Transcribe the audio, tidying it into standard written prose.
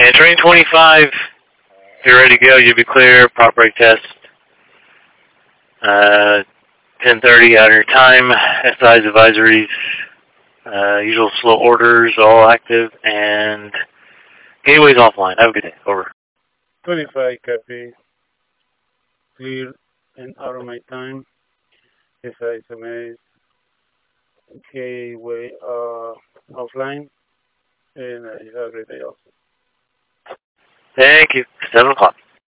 And train 25, you're ready to go. You'll be clear. Prop brake test. 10:30 out of your time. SI's advisories. Usual slow orders, all active, and gateway's offline. Have a good day. Over. 25 copy. Clear and out of my time. SI submit. Gateway offline. And you have a great day also. Thank you. 7 o'clock.